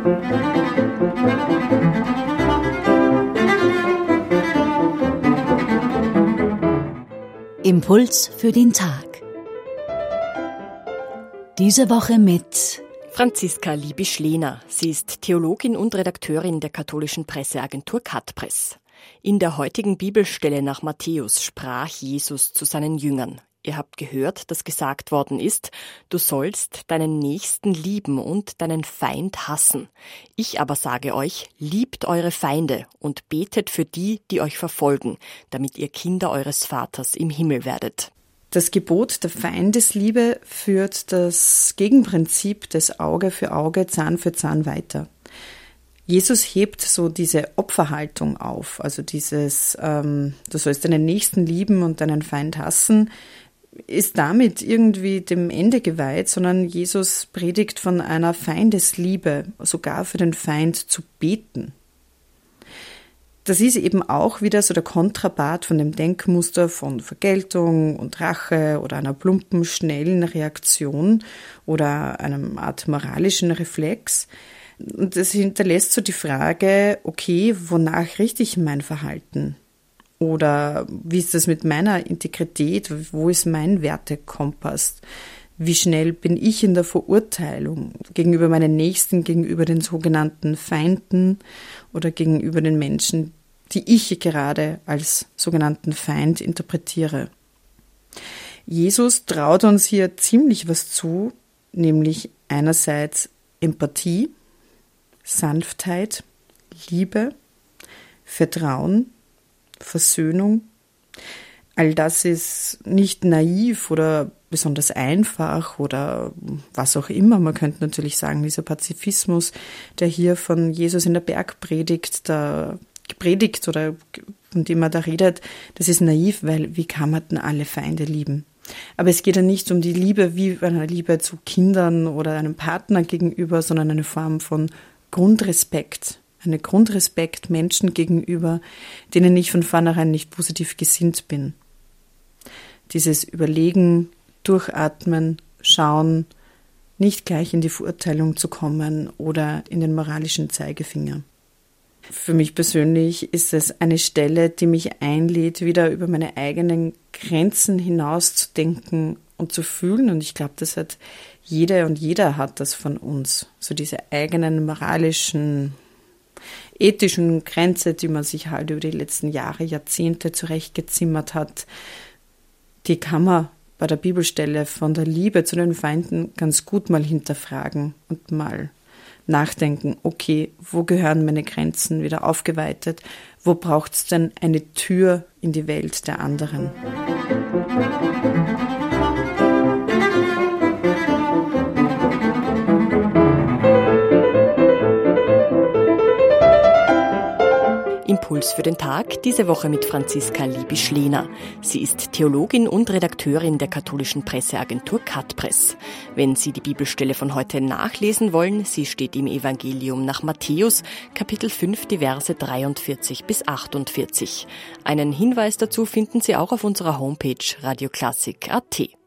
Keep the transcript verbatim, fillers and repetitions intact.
Impuls für den Tag. Diese Woche mit Franziska Liebisch-Lehner. Sie ist Theologin und Redakteurin der katholischen Presseagentur Katpress. In der heutigen Bibelstelle nach Matthäus sprach Jesus zu seinen Jüngern. Ihr habt gehört, dass gesagt worden ist, du sollst deinen Nächsten lieben und deinen Feind hassen. Ich aber sage euch, liebt eure Feinde und betet für die, die euch verfolgen, damit ihr Kinder eures Vaters im Himmel werdet. Das Gebot der Feindesliebe führt das Gegenprinzip des Auge für Auge, Zahn für Zahn weiter. Jesus hebt so diese Opferhaltung auf, also dieses, ähm, du sollst deinen Nächsten lieben und deinen Feind hassen, ist damit irgendwie dem Ende geweiht, sondern Jesus predigt von einer Feindesliebe, sogar für den Feind zu beten. Das ist eben auch wieder so der Kontrapart von dem Denkmuster von Vergeltung und Rache oder einer plumpen, schnellen Reaktion oder einem Art moralischen Reflex. Und das hinterlässt so die Frage, okay, wonach richte ich mein Verhalten? Oder wie ist das mit meiner Integrität? Wo ist mein Wertekompass? Wie schnell bin ich in der Verurteilung gegenüber meinen Nächsten, gegenüber den sogenannten Feinden oder gegenüber den Menschen, die ich gerade als sogenannten Feind interpretiere? Jesus traut uns hier ziemlich was zu, nämlich einerseits Empathie, Sanftheit, Liebe, Vertrauen, Versöhnung. All das ist nicht naiv oder besonders einfach oder was auch immer. Man könnte natürlich sagen, dieser Pazifismus, der hier von Jesus in der Bergpredigt da gepredigt oder von dem er da redet, das ist naiv, weil wie kann man denn alle Feinde lieben? Aber es geht ja nicht um die Liebe wie eine Liebe zu Kindern oder einem Partner gegenüber, sondern eine Form von Grundrespekt. Eine Grundrespekt Menschen gegenüber, denen ich von vornherein nicht positiv gesinnt bin. Dieses Überlegen, Durchatmen, Schauen, nicht gleich in die Verurteilung zu kommen oder in den moralischen Zeigefinger. Für mich persönlich ist es eine Stelle, die mich einlädt, wieder über meine eigenen Grenzen hinaus zu denken und zu fühlen. Und ich glaube, das hat jede und jeder hat das von uns. So diese eigenen moralischen, ethischen Grenze, die man sich halt über die letzten Jahre, Jahrzehnte zurechtgezimmert hat, die kann man bei der Bibelstelle von der Liebe zu den Feinden ganz gut mal hinterfragen und mal nachdenken, okay, wo gehören meine Grenzen wieder aufgeweitet? Wo braucht es denn eine Tür in die Welt der anderen? Impuls für den Tag, diese Woche mit Franziska Liebisch-Lehner. Sie ist Theologin und Redakteurin der katholischen Presseagentur Katpress. Wenn Sie die Bibelstelle von heute nachlesen wollen, sie steht im Evangelium nach Matthäus, Kapitel fünf, die Verse dreiundvierzig bis achtundvierzig. Einen Hinweis dazu finden Sie auch auf unserer Homepage radioklassik punkt at.